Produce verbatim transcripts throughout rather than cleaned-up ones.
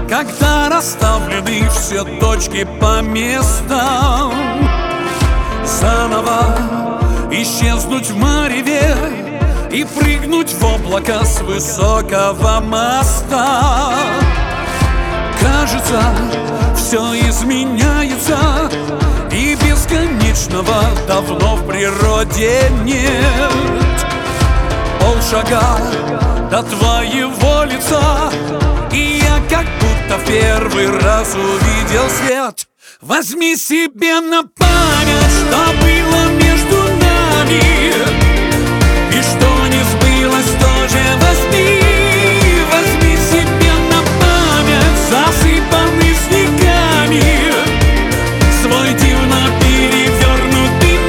когда расставлены все точки по местам. Заново исчезнуть в мареве и прыгнуть в облако с высокого моста. Кажется, все изменяется, и бесконечного давно в природе нет. Полшага до твоего лица, и я как будто в первый раз увидел свет. Возьми себе на память, что было между нами, и что не сбылось, тоже возьми. Возьми себе на память засыпанный снегами свой дивно перевернутый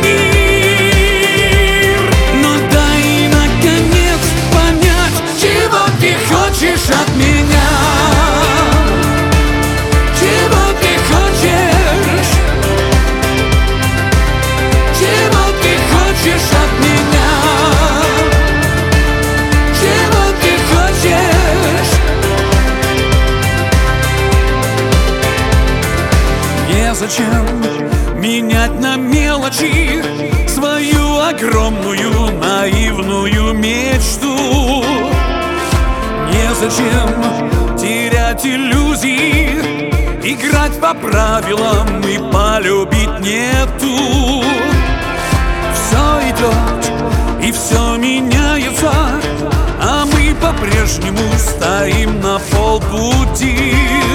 мир. Но дай наконец понять, чего ты хочешь от меня. Чего ты хочешь? Чего ты хочешь от меня? Чего ты хочешь? Незачем менять на мелочи свою огромную наивную мечту. Незачем терять иллюзии, играть по правилам и полюбить нету. Все идет и все меняется, а мы по-прежнему стоим на полпути.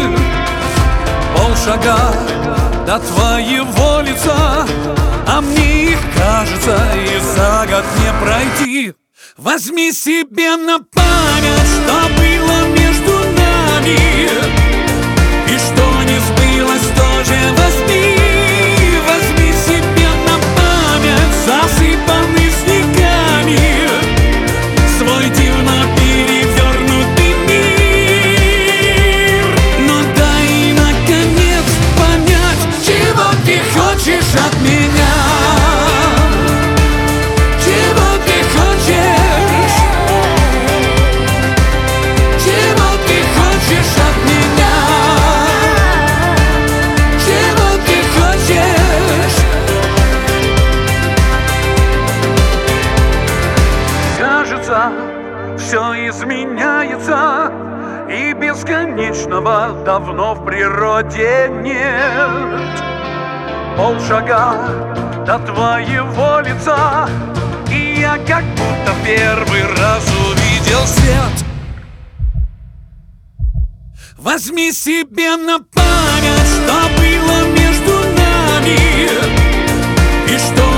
Полшага до твоего лица, а мне их, кажется, и за год не пройти. Возьми себе на память, что было между нами, и что не сбылось, тоже возьми. Возьми себе на память засыпанный снегами свой дивно перевернутый мир. Но дай наконец понять, чего ты хочешь от меня. Чего ты хочешь? Чего ты хочешь от меня? Чего ты хочешь? Кажется, все изменяется, и бесконечного давно в природе нет. Полшага до твоего лица, и я как будто первый раз увидел свет. Возьми себе на память, что было между нами, и что